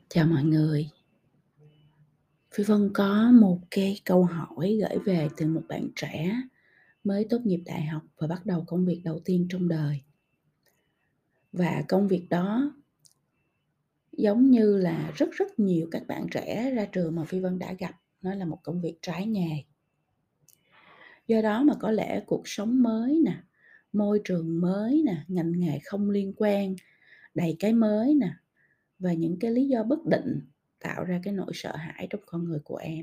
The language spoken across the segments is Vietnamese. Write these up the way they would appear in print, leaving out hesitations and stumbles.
Chào mọi người, Phi Vân có một cái câu hỏi gửi về từ một bạn trẻ mới tốt nghiệp đại học và bắt đầu công việc đầu tiên trong đời. Và công việc đó giống như là rất nhiều các bạn trẻ ra trường mà Phi Vân đã gặp, nó là một công việc trái nghề. Do đó mà có lẽ cuộc sống mới nè, môi trường mới nè, ngành nghề không liên quan, đầy cái mới nè, và những cái lý do bất định tạo ra cái nỗi sợ hãi trong con người của em.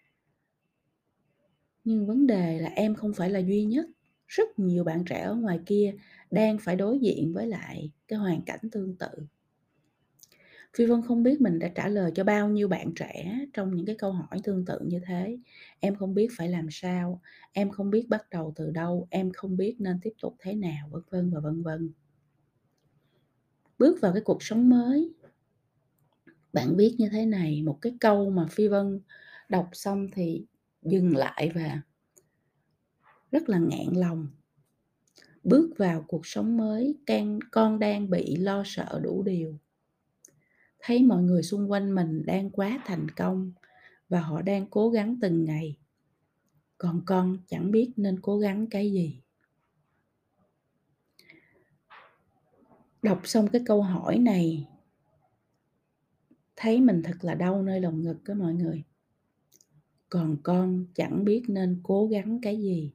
Nhưng vấn đề là em không phải là duy nhất, rất nhiều bạn trẻ ở ngoài kia đang phải đối diện với lại cái hoàn cảnh tương tự. Phi Vân không biết mình đã trả lời cho bao nhiêu bạn trẻ trong những cái câu hỏi tương tự như thế. Em không biết phải làm sao, em không biết bắt đầu từ đâu, em không biết nên tiếp tục thế nào, vân vân và vân vân. Bước vào cái cuộc sống mới, bạn biết như thế này, một cái câu mà Phi Vân đọc xong thì dừng lại và rất là nghẹn lòng. Bước vào cuộc sống mới, con đang bị lo sợ đủ điều. Thấy mọi người xung quanh mình đang quá thành công và họ đang cố gắng từng ngày. Còn con chẳng biết nên cố gắng cái gì. Đọc xong cái câu hỏi này, thấy mình thật là đau nơi lòng ngực đó mọi người. Còn con chẳng biết nên cố gắng cái gì.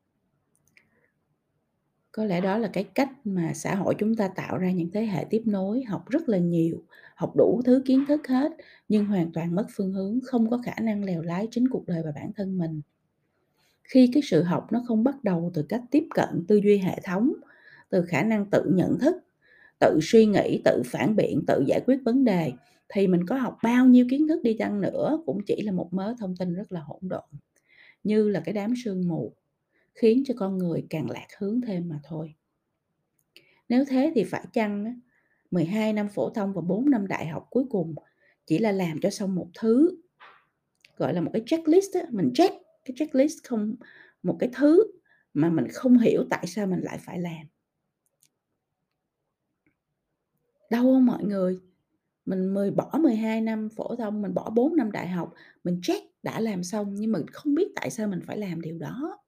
Có lẽ đó là cái cách mà xã hội chúng ta tạo ra những thế hệ tiếp nối, học rất là nhiều, học đủ thứ kiến thức hết, nhưng hoàn toàn mất phương hướng, không có khả năng lèo lái chính cuộc đời và bản thân mình. Khi cái sự học nó không bắt đầu từ cách tiếp cận tư duy hệ thống, từ khả năng tự nhận thức, tự suy nghĩ, tự phản biện, tự giải quyết vấn đề, thì mình có học bao nhiêu kiến thức đi chăng nữa cũng chỉ là một mớ thông tin rất là hỗn độn, như là cái đám sương mù, khiến cho con người càng lạc hướng thêm mà thôi. Nếu thế thì phải chăng á, 12 năm phổ thông và 4 năm đại học cuối cùng chỉ là làm cho xong một thứ, gọi là một cái checklist á, mình check cái checklist không một cái thứ mà mình không hiểu tại sao mình lại phải làm. Đau hông mọi người? Mình bỏ 12 năm phổ thông, mình bỏ 4 năm đại học, mình check đã làm xong nhưng mình không biết tại sao mình phải làm điều đó.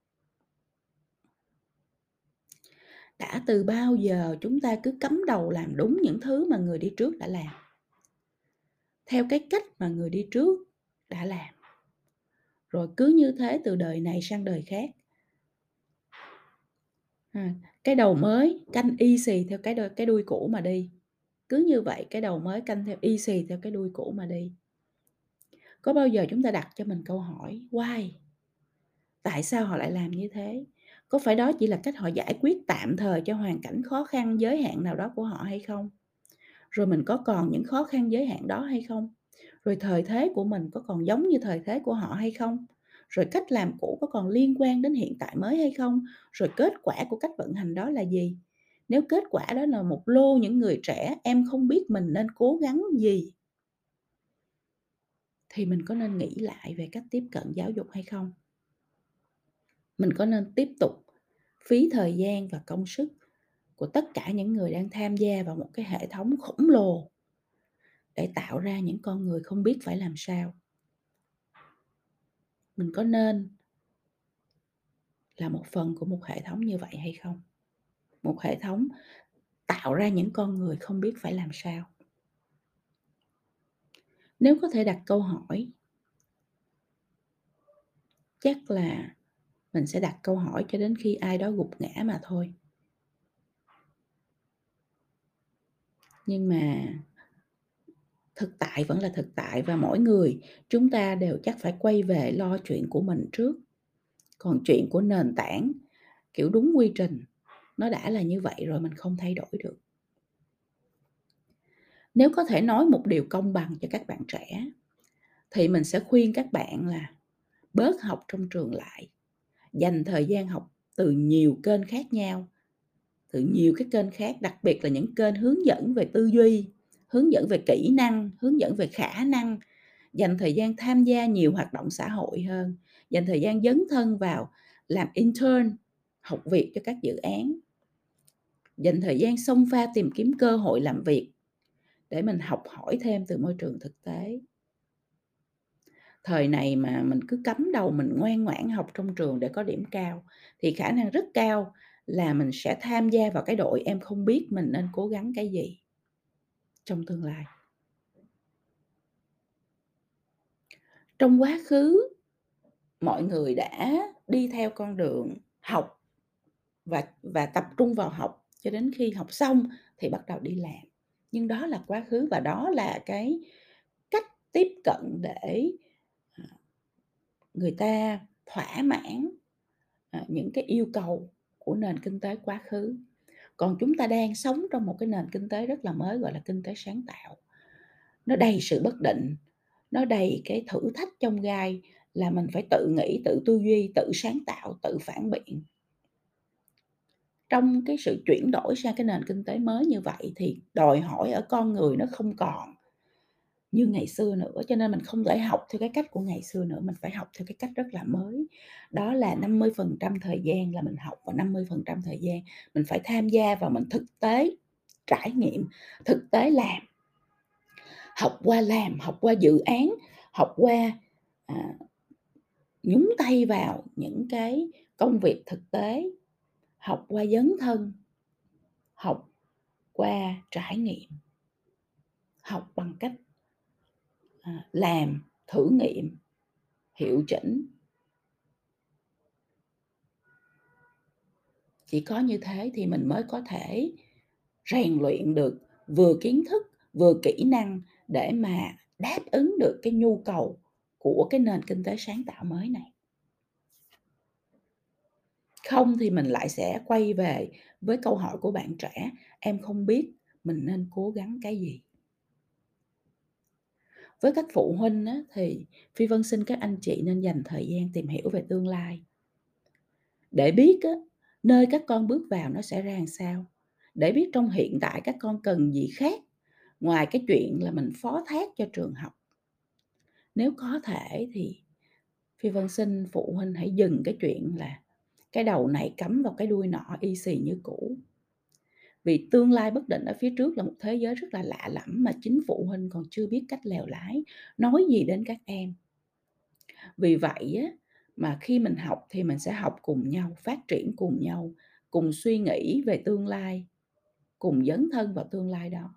Đã từ bao giờ chúng ta cứ cắm đầu làm đúng những thứ mà người đi trước đã làm, theo cái cách mà người đi trước đã làm. Rồi cứ như thế từ đời này sang đời khác. Cái đầu mới canh y xì theo cái đuôi cũ mà đi. Cứ như vậy, cái đầu mới canh theo y xì theo cái đuôi cũ mà đi. Có bao giờ chúng ta đặt cho mình câu hỏi why? Tại sao họ lại làm như thế? Có phải đó chỉ là cách họ giải quyết tạm thời cho hoàn cảnh khó khăn, giới hạn nào đó của họ hay không? Rồi mình có còn những khó khăn giới hạn đó hay không? Rồi thời thế của mình có còn giống như thời thế của họ hay không? Rồi cách làm cũ có còn liên quan đến hiện tại mới hay không? Rồi kết quả của cách vận hành đó là gì? Nếu kết quả đó là một lô những người trẻ, em không biết mình nên cố gắng gì, thì mình có nên nghĩ lại về cách tiếp cận giáo dục hay không? Mình có nên tiếp tục phí thời gian và công sức của tất cả những người đang tham gia vào một cái hệ thống khổng lồ để tạo ra những con người không biết phải làm sao? Mình có nên là một phần của một hệ thống như vậy hay không? Một hệ thống tạo ra những con người không biết phải làm sao? Nếu có thể đặt câu hỏi, chắc là mình sẽ đặt câu hỏi cho đến khi ai đó gục ngã mà thôi. Nhưng mà thực tại vẫn là thực tại và mỗi người chúng ta đều chắc phải quay về lo chuyện của mình trước. Còn chuyện của nền tảng, kiểu, đúng quy trình, nó đã là như vậy rồi mình không thay đổi được. Nếu có thể nói một điều công bằng cho các bạn trẻ, thì mình sẽ khuyên các bạn là bớt học trong trường lại, dành thời gian học từ nhiều kênh khác nhau, từ nhiều cái kênh khác, đặc biệt là những kênh hướng dẫn về tư duy, hướng dẫn về kỹ năng, hướng dẫn về khả năng, dành thời gian tham gia nhiều hoạt động xã hội hơn, dành thời gian dấn thân vào làm intern, học việc cho các dự án, dành thời gian xông pha tìm kiếm cơ hội làm việc, để mình học hỏi thêm từ môi trường thực tế. Thời này mà mình cứ cắm đầu mình ngoan ngoãn học trong trường để có điểm cao, thì khả năng rất cao là mình sẽ tham gia vào cái đội em không biết mình nên cố gắng cái gì trong tương lai. Trong quá khứ, mọi người đã đi theo con đường học và tập trung vào học cho đến khi học xong thì bắt đầu đi làm. Nhưng đó là quá khứ và đó là cái cách tiếp cận để, à, người ta thỏa mãn, những cái yêu cầu của nền kinh tế quá khứ. Còn chúng ta đang sống trong một cái nền kinh tế rất là mới, gọi là kinh tế sáng tạo. Nó đầy sự bất định, nó đầy cái thử thách chông gai là mình phải tự nghĩ, tự tư duy, tự sáng tạo, tự phản biện. Trong cái sự chuyển đổi sang cái nền kinh tế mới như vậy thì đòi hỏi ở con người nó không còn như ngày xưa nữa, cho nên mình không thể học theo cái cách của ngày xưa nữa, mình phải học theo cái cách rất là mới. Đó là 50% thời gian là mình học và 50% thời gian mình phải tham gia vào mình thực tế trải nghiệm, thực tế làm. Học qua làm, học qua dự án, học qua, à, nhúng tay vào những cái công việc thực tế, học qua dấn thân, học qua trải nghiệm, học bằng cách, làm, thử nghiệm, hiệu chỉnh. Chỉ có như thế thì mình mới có thể rèn luyện được vừa kiến thức, vừa kỹ năng để mà đáp ứng được cái nhu cầu của cái nền kinh tế sáng tạo mới này. Không thì mình lại sẽ quay về với câu hỏi của bạn trẻ, em không biết mình nên cố gắng cái gì? Với các phụ huynh á, thì Phi Vân xin các anh chị nên dành thời gian tìm hiểu về tương lai. Để biết á, nơi các con bước vào nó sẽ ra làm sao, để biết trong hiện tại các con cần gì khác ngoài cái chuyện là mình phó thác cho trường học. Nếu có thể thì Phi Vân xin phụ huynh hãy dừng cái chuyện là cái đầu này cắm vào cái đuôi nọ y xì như cũ. Vì tương lai bất định ở phía trước là một thế giới rất là lạ lẫm mà chính phụ huynh còn chưa biết cách lèo lái, nói gì đến các em. Vì vậy á, mà khi mình học thì mình sẽ học cùng nhau, phát triển cùng nhau, cùng suy nghĩ về tương lai, cùng dấn thân vào tương lai đó.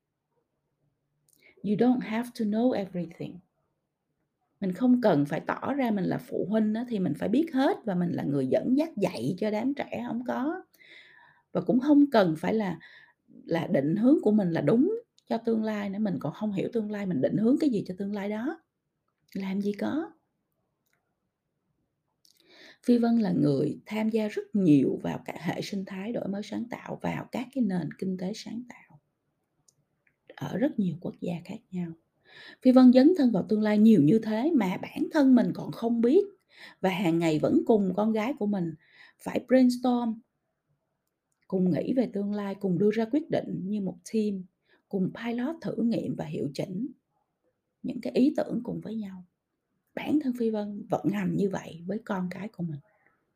You don't have to know everything. Mình không cần phải tỏ ra mình là phụ huynh á, thì mình phải biết hết và mình là người dẫn dắt dạy cho đám trẻ, hổng có. Và cũng hông cần phải là định hướng của mình là đúng cho tương lai nữa, mình còn hông hiểu tương lai, mình định hướng cái gì cho tương lai đó, làm gì có. Phi Vân là người tham gia rất nhiều vào cả hệ sinh thái đổi mới sáng tạo, vào các cái nền kinh tế sáng tạo ở rất nhiều quốc gia khác nhau. Phi Vân dấn thân vào tương lai nhiều như thế mà bản thân mình còn không biết và hàng ngày vẫn cùng con gái của mình phải brainstorm, cùng nghĩ về tương lai, cùng đưa ra quyết định như một team, cùng pilot thử nghiệm và hiệu chỉnh những cái ý tưởng cùng với nhau. Bản thân Phi Vân vận hành như vậy với con cái của mình.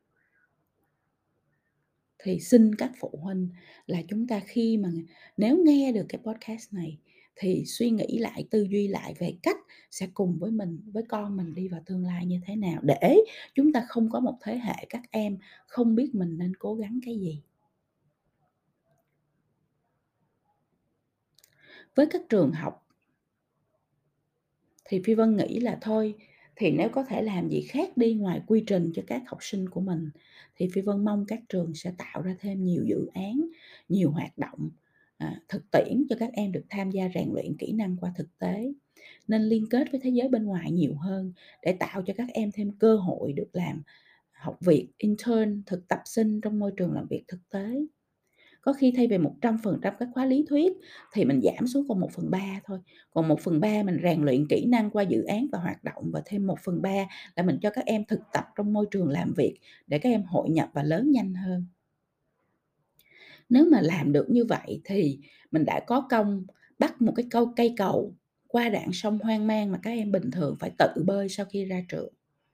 Thì xin các phụ huynh là chúng ta khi mà nếu nghe được cái podcast này thì suy nghĩ lại, tư duy lại về cách sẽ cùng với mình, với con mình đi vào tương lai như thế nào để chúng ta không có một thế hệ các em không biết mình nên cố gắng cái gì. Với các trường học thì Phi Vân nghĩ là thôi, thì nếu có thể làm gì khác đi ngoài quy trình cho các học sinh của mình, thì Phi Vân mong các trường sẽ tạo ra thêm nhiều dự án, nhiều hoạt động, thực tiễn cho các em được tham gia rèn luyện kỹ năng qua thực tế. Nên liên kết với thế giới bên ngoài nhiều hơn để tạo cho các em thêm cơ hội được làm học việc intern, thực tập sinh trong môi trường làm việc thực tế. Có khi thay vì 100% các khóa lý thuyết thì mình giảm xuống còn 1/3 thôi, còn 1/3 mình rèn luyện kỹ năng qua dự án và hoạt động và thêm 1/3 là mình cho các em thực tập trong môi trường làm việc để các em hội nhập và lớn nhanh hơn. Nếu mà làm được như vậy thì mình đã có công bắt một cái cây cầu qua đoạn sông hoang mang mà các em bình thường phải tự bơi sau khi ra trường.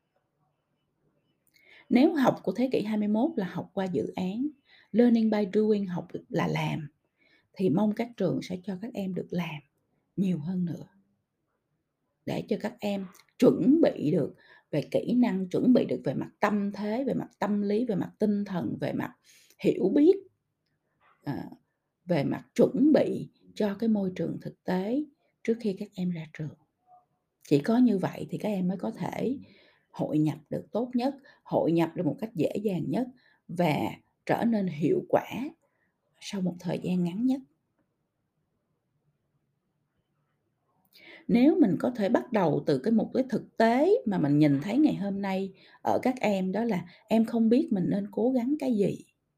Nếu học của thế kỷ 21 là học qua dự án, learning by doing, học là làm, thì mong các trường sẽ cho các em được làm. nhiều hơn nữa, để cho các em chuẩn bị được về kỹ năng, chuẩn bị được về mặt tâm thế, về mặt tâm lý, về mặt tinh thần, về mặt hiểu biết, à, về mặt chuẩn bị cho cái môi trường thực tế trước khi các em ra trường. Chỉ có như vậy thì các em mới có thể hội nhập được tốt nhất, hội nhập được một cách dễ dàng nhất và trở nên hiệu quả sau một thời gian ngắn nhất. Nếu mình có thể bắt đầu từ một cái thực tế mà mình nhìn thấy ngày hôm nay ở các em, đó là em không biết mình nên cố gắng cái gì,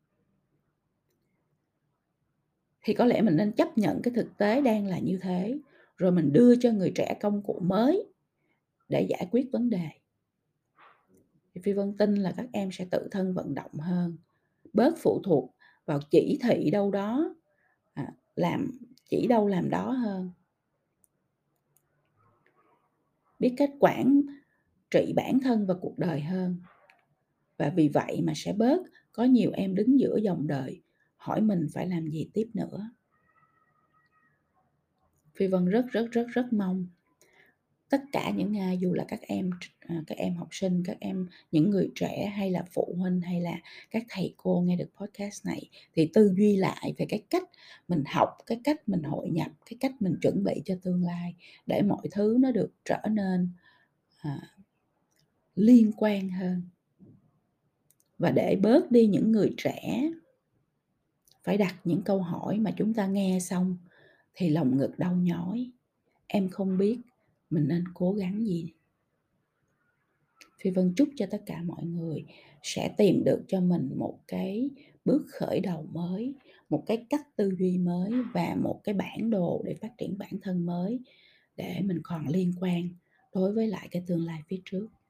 thì có lẽ mình nên chấp nhận cái thực tế đang là như thế, rồi mình đưa cho người trẻ công cụ mới để giải quyết vấn đề. Thì Phi Vân tin là các em sẽ tự thân vận động hơn, bớt phụ thuộc vào chỉ thị đâu đó, làm chỉ đâu làm đó hơn, biết cách quản trị bản thân và cuộc đời hơn. Và vì vậy mà sẽ bớt có nhiều em đứng giữa dòng đời, hỏi mình phải làm gì tiếp nữa. Phi Vân rất, rất, rất, rất mong tất cả những ai, dù là các em học sinh, các em những người trẻ hay là phụ huynh hay là các thầy cô nghe được podcast này thì tư duy lại về cái cách mình học, cái cách mình hội nhập, cái cách mình chuẩn bị cho tương lai để mọi thứ nó được trở nên à, liên quan hơn, và để bớt đi những người trẻ phải đặt những câu hỏi mà chúng ta nghe xong thì lòng ngực đau nhói, em không biết mình nên cố gắng gì. Phi Vân chúc cho tất cả mọi người sẽ tìm được cho mình một cái bước khởi đầu mới, một cái cách tư duy mới và một cái bản đồ để phát triển bản thân mới, để mình còn liên quan đối với lại cái tương lai phía trước.